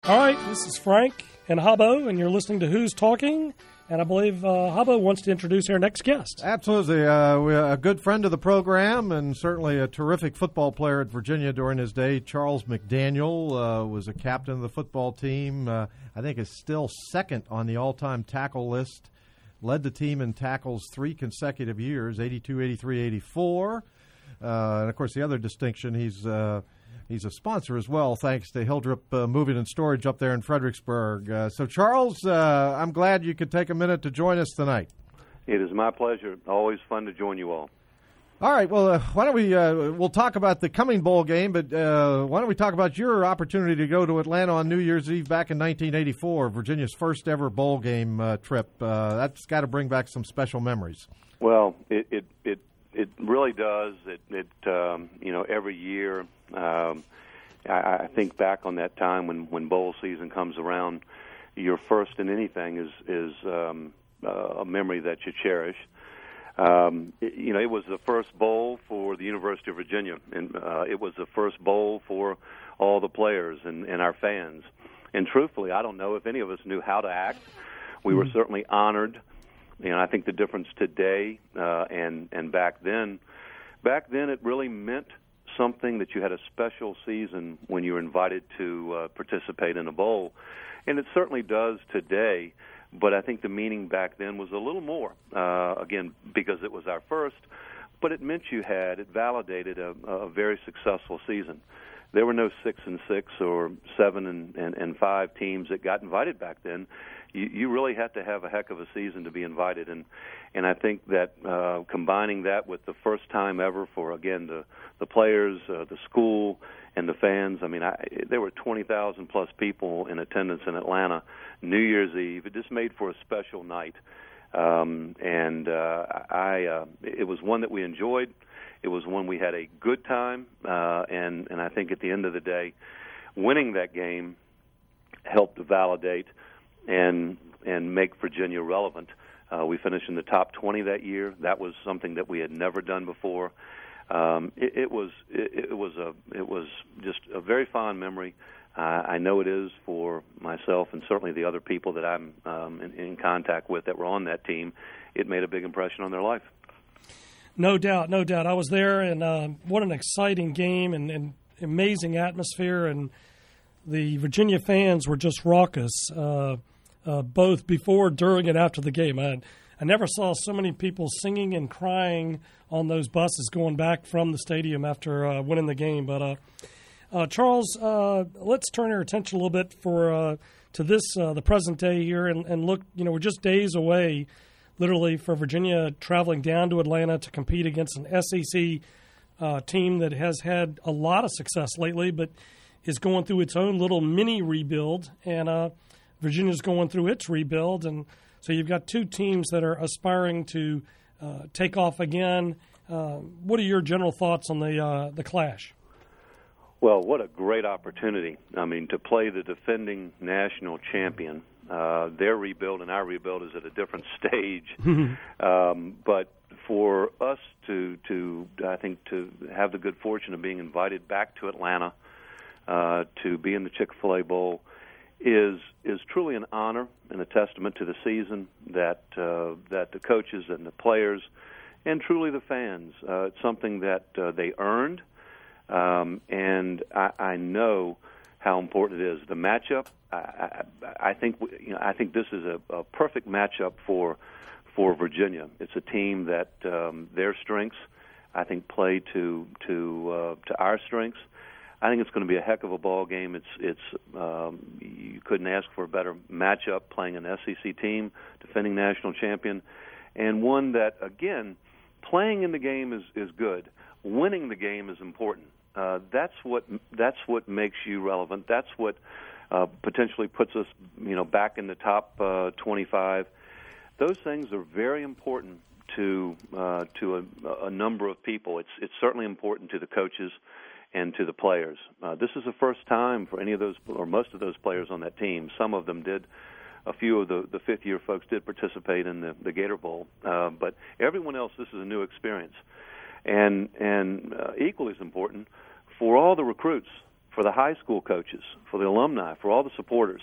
All right, this is Frank and Habbo, and you're listening to Who's Talking. And I believe Habbo wants to introduce our next guest. Absolutely. We're a good friend of the program and certainly a terrific football player at Virginia during his day. Charles McDaniel was a captain of the football team. I think is still second on the all-time tackle list. Led the team in tackles 3 consecutive years, 82, 83, 84. And, of course, the other distinction, he's a sponsor as well, thanks to Hildrep Moving and Storage up there in Fredericksburg. So, Charles, I'm glad you could take a minute to join us tonight. It is my pleasure. Always fun to join you all. All right, well, why don't we'll talk about the coming bowl game, but why don't we talk about your opportunity to go to Atlanta on New Year's Eve back in 1984, Virginia's first ever bowl game trip. That's got to bring back some special memories. Well, it really does. Every year, I think back on that time when bowl season comes around. Your first in anything is a memory that you cherish. It was the first bowl for the University of Virginia, and it was the first bowl for all the players and our fans. And truthfully, I don't know if any of us knew how to act. We were certainly honored. I think the difference today and back then it really meant something that you had a special season when you were invited to participate in a bowl. And it certainly does today. But I think the meaning back then was a little more, again, because it was our first. But it meant it validated a very successful season. There were no 6-6 or 7-5 teams that got invited back then. You really had to have a heck of a season to be invited. And I think that combining that with the first time ever for, again, the players, the school, and the fans. There were 20,000-plus people in attendance in Atlanta New Year's Eve. It just made for a special night. It was one that we enjoyed. It was one we had a good time. And I think at the end of the day, winning that game helped to validate and make Virginia relevant. We finished in the top 20 that year. That was something that we had never done before. It was just a very fond memory. I know it is for myself and certainly the other people that I'm in contact with that were on that team. It made a big impression on their life. No doubt. I was there, and what an exciting game and amazing atmosphere. And the Virginia fans were just raucous, both before, during, and after the game. I never saw so many people singing and crying on those buses going back from the stadium after winning the game. But Charles, let's turn our attention a little bit to this the present day here and look. We're just days away, literally, for Virginia traveling down to Atlanta to compete against an SEC team that has had a lot of success lately, but is going through its own little mini rebuild, and Virginia's going through its rebuild, and so you've got two teams that are aspiring to take off again. What are your general thoughts on the clash? Well, what a great opportunity. To play the defending national champion. Their rebuild and our rebuild is at a different stage. But for us to have the good fortune of being invited back to Atlanta to be in the Chick-fil-A Bowl is truly an honor and a testament to the season that the coaches and the players and truly the fans. It's something that they earned, and I know how important it is. The matchup, I think this is a perfect matchup for Virginia. It's a team that their strengths, I think, play to our strengths. I think it's going to be a heck of a ball game. You couldn't ask for a better matchup, playing an SEC team, defending national champion, and one that, again, playing in the game is good. Winning the game is important. That's what makes you relevant. That's what potentially puts us, back in the top 25. Those things are very important to a number of people. It's certainly important to the coaches and to the players. This is the first time for any of those or most of those players on that team. Some of them did. A few of the fifth-year folks did participate in the Gator Bowl, but everyone else, this is a new experience. And equally as important, for all the recruits for the high school coaches, for the alumni, for all the supporters.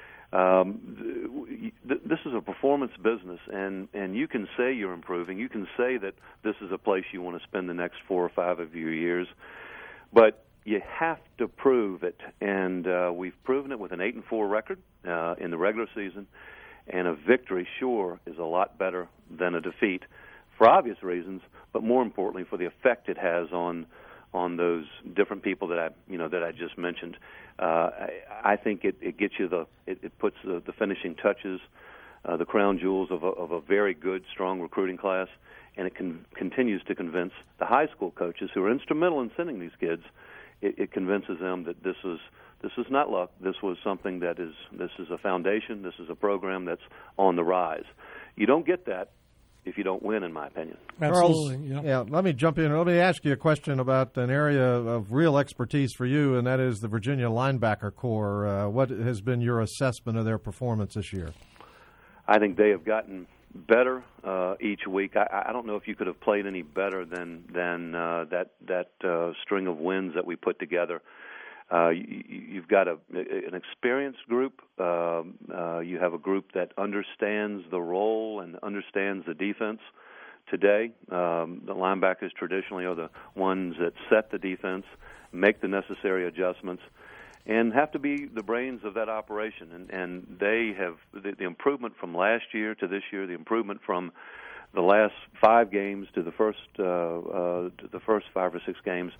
This is a performance business, and you can say you're improving. You can say that this is a place you want to spend the next 4 or 5 of your years, but you have to prove it, and we've proven it with an 8-4 record in the regular season, and a victory sure is a lot better than a defeat for obvious reasons, but more importantly for the effect it has on those different people that I just mentioned. I think it gets you it puts the finishing touches, the crown jewels of a very good, strong recruiting class, and it continues to convince the high school coaches who are instrumental in sending these kids. It convinces them that this is not luck. This was something this is a foundation. This is a program that's on the rise. You don't get that if you don't win, in my opinion. Absolutely. Charles, yeah. Let me jump in. Let me ask you a question about an area of real expertise for you, and that is the Virginia linebacker corps. What has been your assessment of their performance this year? I think they have gotten better each week. I don't know if you could have played any better than that string of wins that we put together. You've got an experienced group. You have a group that understands the role and understands the defense today. The linebackers traditionally are the ones that set the defense, make the necessary adjustments, and have to be the brains of that operation. And they have the improvement from last year to this year, the improvement from the last 5 games to the first 5 or 6 games.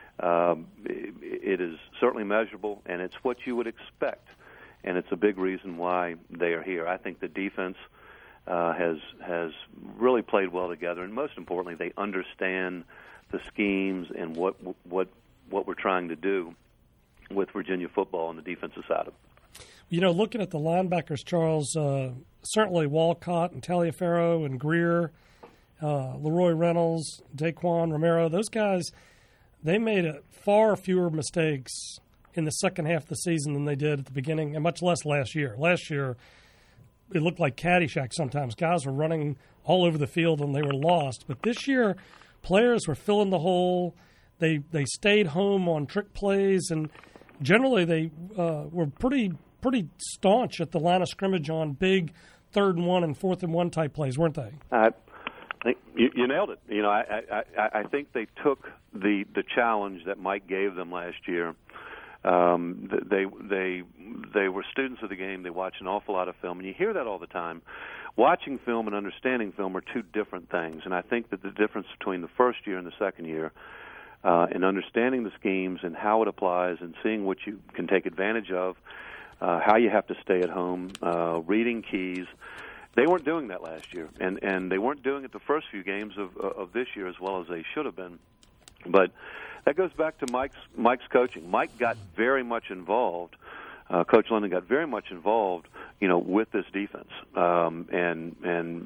It is certainly measurable, and it's what you would expect, and it's a big reason why they are here. I think the defense has really played well together, and most importantly, they understand the schemes and what we're trying to do with Virginia football on the defensive side of it. Looking at the linebackers, Charles, certainly Walcott and Taliaferro and Greer, Leroy Reynolds, Daquan Romero, those guys, they made far fewer mistakes in the second half of the season than they did at the beginning, and much less last year. Last year, it looked like Caddyshack sometimes. Guys were running all over the field and they were lost. But this year, players were filling the hole. They stayed home on trick plays, and generally they were pretty staunch at the line of scrimmage on big 3rd and 1 and 4th and 1 type plays, weren't they? You nailed it. I think they took the challenge that Mike gave them last year. They were students of the game. They watched an awful lot of film, and you hear that all the time. Watching film and understanding film are 2 different things, and I think that the difference between the first year and the second year in understanding the schemes and how it applies and seeing what you can take advantage of, how you have to stay at home, reading keys. They weren't doing that last year, and they weren't doing it the first few games of this year as well as they should have been. But that goes back to Mike's coaching. Mike got very much involved. Coach London got very much involved, with this defense, and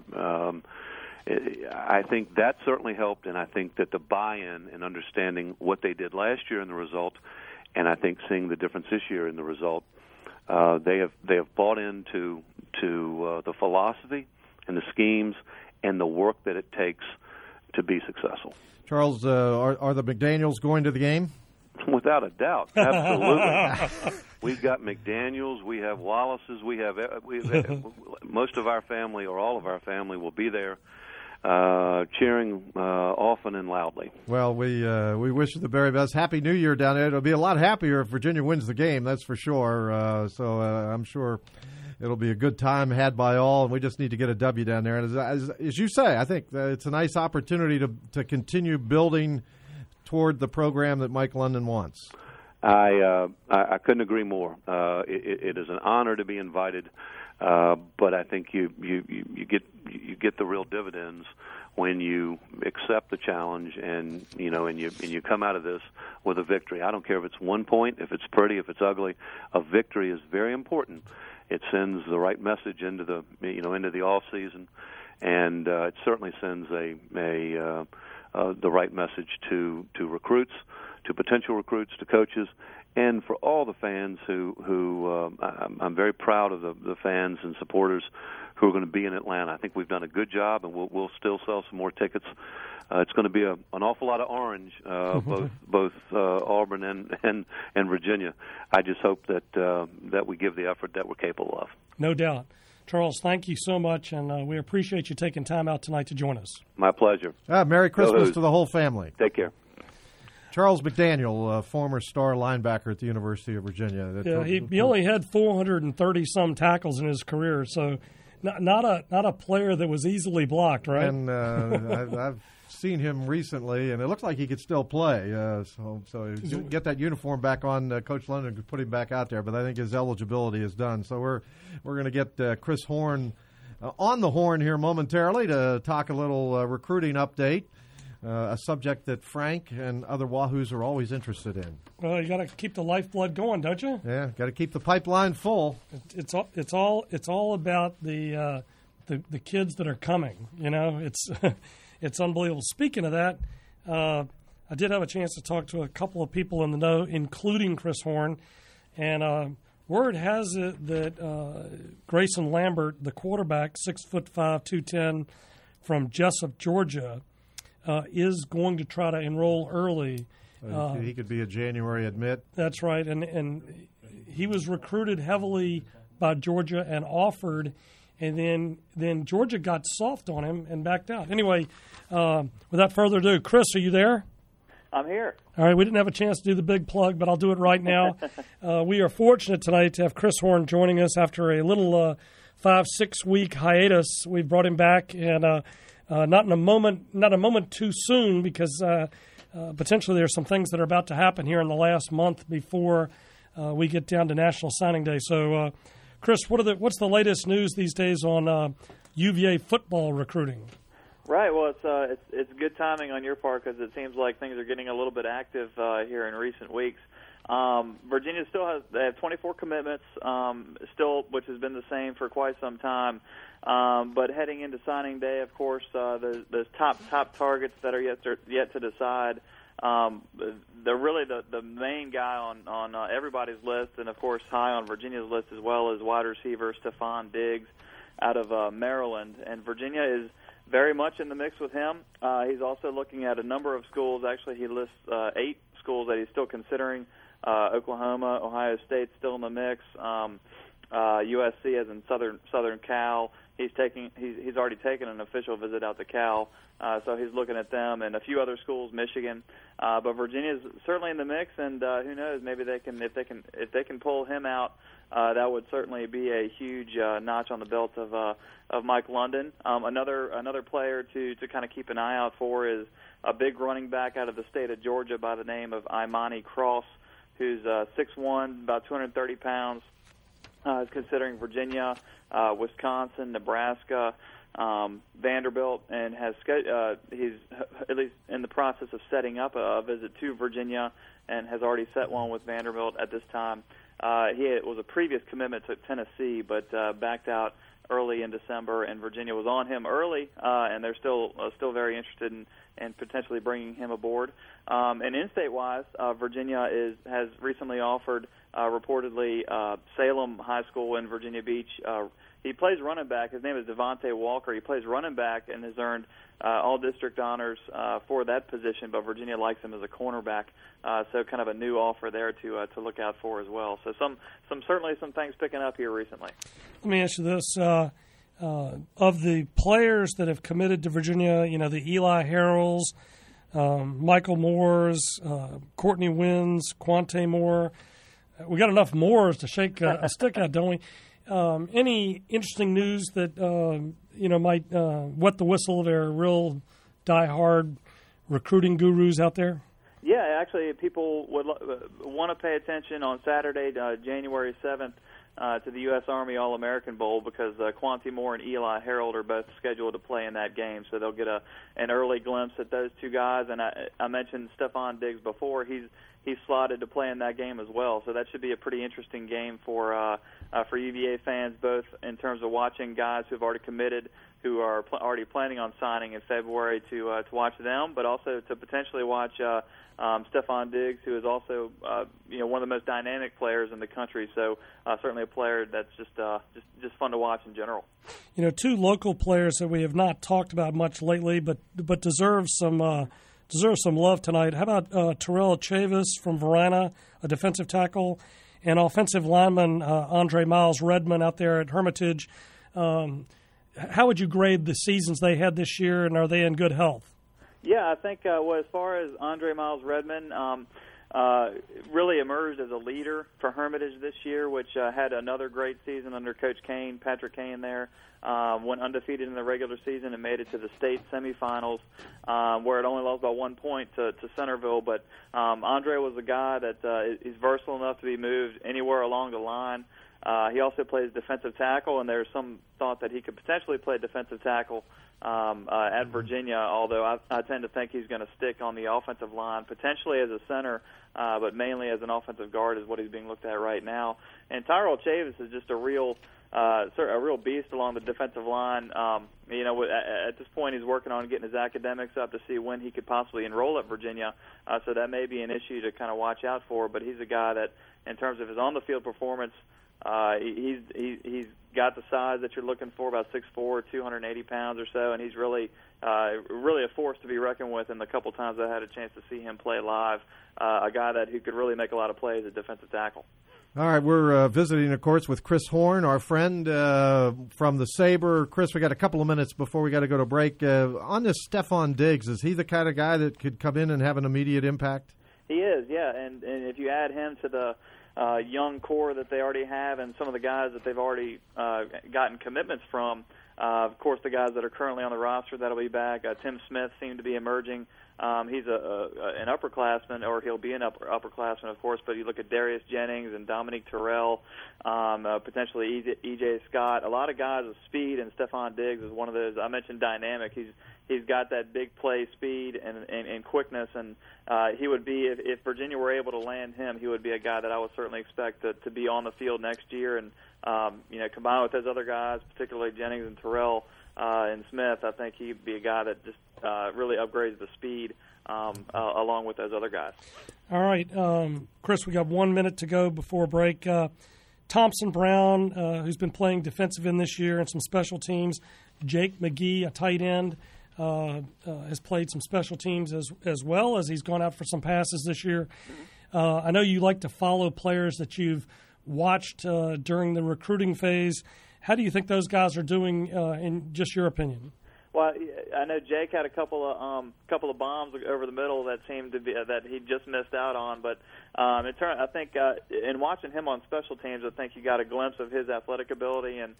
I think that certainly helped. And I think that the buy-in and understanding what they did last year in the result, and I think seeing the difference this year in the result, they have bought into the philosophy and the schemes and the work that it takes to be successful. Charles, are the McDaniels going to the game? Without a doubt, absolutely. We've got McDaniels, we have Wallace's, we have most of our family or all of our family will be there. Cheering often and loudly. Well, we wish you the very best. Happy New Year down there. It'll be a lot happier if Virginia wins the game, that's for sure. So I'm sure it'll be a good time had by all, and we just need to get a W down there. And as you say, I think it's a nice opportunity to continue building toward the program that Mike London wants. I couldn't agree more. It is an honor to be invited. But I think you get the real dividends when you accept the challenge and you come out of this with a victory. I don't care if it's 1 point, if it's pretty, if it's ugly. A victory is very important. It sends the right message into the off season, and it certainly sends the right message to recruits, to potential recruits, to coaches. And for all the fans who I'm very proud of the fans and supporters who are going to be in Atlanta. I think we've done a good job, and we'll still sell some more tickets it's going to be an awful lot of orange, both Auburn and Virginia. I just hope that we give the effort that we're capable of. No doubt. Charles, thank you so much, and we appreciate you taking time out tonight to join us. My pleasure. Merry Christmas to the whole family. Take care. Charles McDaniel, former star linebacker at the University of Virginia. Yeah, he only had 430-some tackles in his career, so not a player that was easily blocked, right? And I've seen him recently, and it looks like he could still play. So get that uniform back on. Coach London could put him back out there, but I think his eligibility is done. So we're going to get Chris Horn on the horn here momentarily to talk a little recruiting update, a subject that Frank and other Wahoos are always interested in. Well, you got to keep the lifeblood going, don't you? Yeah, got to keep the pipeline full. It's all about the kids that are coming. You know, it's unbelievable. Speaking of that, I did have a chance to talk to a couple of people in the know, including Chris Horn, and word has it that Grayson Lambert, the quarterback, 6'5", 210, from Jessup, Georgia, is going to try to enroll early. He could be a January admit. That's right, and he was recruited heavily by Georgia and offered, and then Georgia got soft on him and backed out. Anyway, without further ado, Chris, are you there? I'm here. All right, we didn't have a chance to do the big plug, but I'll do it right now. We are fortunate tonight to have Chris Horn joining us after a little 5-6 week hiatus. We've brought him back, and not a moment too soon, because potentially there's some things that are about to happen here in the last month before we get down to National Signing Day. So, Chris, what's the latest news these days on UVA football recruiting? Right. Well, it's good timing on your part, because it seems like things are getting a little bit active here in recent weeks. Virginia they have 24 commitments, which has been the same for quite some time. But heading into signing day, of course, there's top targets that are yet to decide. They're really the main guy on everybody's list, and of course high on Virginia's list as well, is wide receiver Stephon Diggs out of Maryland, and Virginia is very much in the mix with him. He's also looking at a number of schools. Actually, he lists 8 schools that he's still considering. Oklahoma, Ohio State still in the mix. USC, as in Southern Cal. He's already taken an official visit out to Cal, so he's looking at them and a few other schools, Michigan. But Virginia's certainly in the mix, and who knows? Maybe if they can pull him out, that would certainly be a huge notch on the belt of Mike London. Another player to kind of keep an eye out for is a big running back out of the state of Georgia by the name of Imani Cross, who's 6'1", about 230 pounds. Is considering Virginia, Wisconsin, Nebraska, Vanderbilt, and he's at least in the process of setting up a visit to Virginia, and has already set one with Vanderbilt at this time. He was a previous commitment to Tennessee, but backed out early in December, and Virginia was on him early, and they're still very interested in potentially bringing him aboard. And in-state-wise, Virginia has recently offered reportedly Salem High School in Virginia Beach. He plays running back. His name is Devontae Walker. He plays running back and has earned all-district honors for that position, but Virginia likes him as a cornerback, so kind of a new offer there to look out for as well. So certainly some things picking up here recently. Let me ask you this. Of the players that have committed to Virginia, the Eli Harrells, Michael Moores, Courtney Wins, Quante Moore, we got enough Moores to shake a stick at, don't we? Any interesting news that might wet the whistle of their real diehard recruiting gurus out there? Yeah, actually, people would want to pay attention on Saturday, January 7th, to the U.S. Army All-American Bowl, because Quante Moore and Eli Harold are both scheduled to play in that game, so they'll get an early glimpse at those two guys. And I mentioned Stephon Diggs before. He's slotted to play in that game as well, so that should be a pretty interesting game for for UVA fans, both in terms of watching guys who have already committed, who are already planning on signing in February to watch them, but also to potentially watch Stefon Diggs, who is also one of the most dynamic players in the country. So certainly a player that's just fun to watch in general. Two local players that we have not talked about much lately, but deserve some love tonight. How about Terrell Chavis from Varina, a defensive tackle, and offensive lineman Andre Miles Redmond out there at Hermitage? How would you grade the seasons they had this year, and are they in good health? Yeah, I think as far as Andre Miles Redmond, really emerged as a leader for Hermitage this year, which had another great season under Coach Kane, Patrick Kane there. Went undefeated in the regular season and made it to the state semifinals, where it only lost by 1 point to Centerville. But Andre was a guy that is versatile enough to be moved anywhere along the line. He also plays defensive tackle, and there's some thought that he could potentially play defensive tackle at Virginia, although I tend to think he's going to stick on the offensive line, potentially as a center, but mainly as an offensive guard is what he's being looked at right now. And Tyrell Chavis is just a real beast along the defensive line. At this point, he's working on getting his academics up to see when he could possibly enroll at Virginia. So that may be an issue to kind of watch out for. But he's a guy that, in terms of his on-the-field performance, he's got the size that you're looking for, about 6'4", 280 pounds or so, and he's really a force to be reckoned with. And the couple times I had a chance to see him play live, a guy who could really make a lot of plays at defensive tackle. All right, we're visiting, of course, with Chris Horn, our friend from the Sabre. Chris, we got a couple of minutes before we got to go to break. On this Stefon Diggs, is he the kind of guy that could come in and have an immediate impact? He is, yeah, and if you add him to the young core that they already have and some of the guys that they've already gotten commitments from, of course, the guys that are currently on the roster that'll be back. Tim Smith seemed to be emerging. He's an upperclassman, or he'll be an upperclassman, of course, but you look at Darius Jennings and Dominique Terrell, potentially E.J. Scott, a lot of guys with speed, and Stefon Diggs is one of those. I mentioned dynamic. He's got that big play speed and quickness, and he would be, if Virginia were able to land him, he would be a guy that I would certainly expect to be on the field next year. And combined with those other guys, particularly Jennings and Terrell and Smith, I think he'd be a guy that just really upgrades the speed along with those other guys. All right, Chris, we got 1 minute to go before break. Thompson Brown, who's been playing defensive end this year and some special teams. Jake McGee, a tight end, has played some special teams as well as he's gone out for some passes this year. I know you like to follow players that you've watched during the recruiting phase. How do you think those guys are doing in just your opinion? Well, I know Jake had a couple of bombs over the middle that seemed to be that he just missed out on. But I think in watching him on special teams, I think you got a glimpse of his athletic ability. And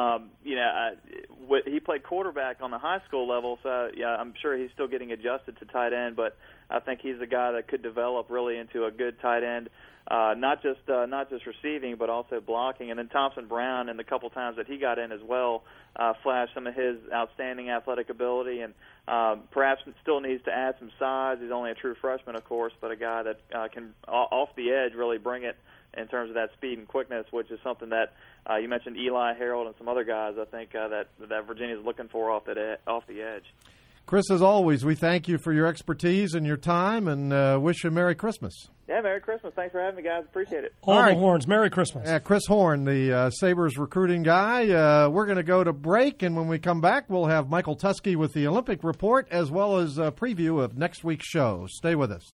he played quarterback on the high school level, so yeah, I'm sure he's still getting adjusted to tight end. But I think he's a guy that could develop really into a good tight end. Not just receiving, but also blocking. And then Thompson Brown, and the couple times that he got in as well, flashed some of his outstanding athletic ability, and perhaps still needs to add some size. He's only a true freshman, of course, but a guy that can, off the edge, really bring it in terms of that speed and quickness, which is something that you mentioned Eli Harold and some other guys, I think, that Virginia's looking for off the edge. Chris, as always, we thank you for your expertise and your time, and wish you a Merry Christmas. Yeah, Merry Christmas. Thanks for having me, guys. Appreciate it. All right. The horns. Merry Christmas. Chris Horn, the Sabres recruiting guy. We're going to go to break, and when we come back, we'll have Michael Tusky with the Olympic Report, as well as a preview of next week's show. Stay with us.